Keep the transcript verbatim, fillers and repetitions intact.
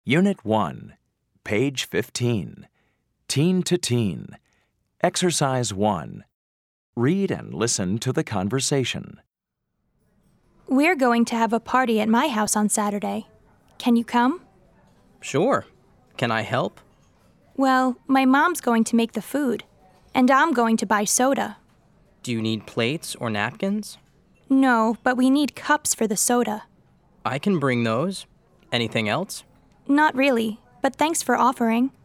Unit one, page fifteen. Teen to Teen. Exercise one. Read and listen to the conversation. We're going to have a party at my house on Saturday. Can you come? Sure. Can I help? Well, my mom's going to make the food, and I'm going to buy soda. Do you need plates or napkins? No, but we need cups for the soda. I can bring those. Anything else? Not really, but thanks for offering.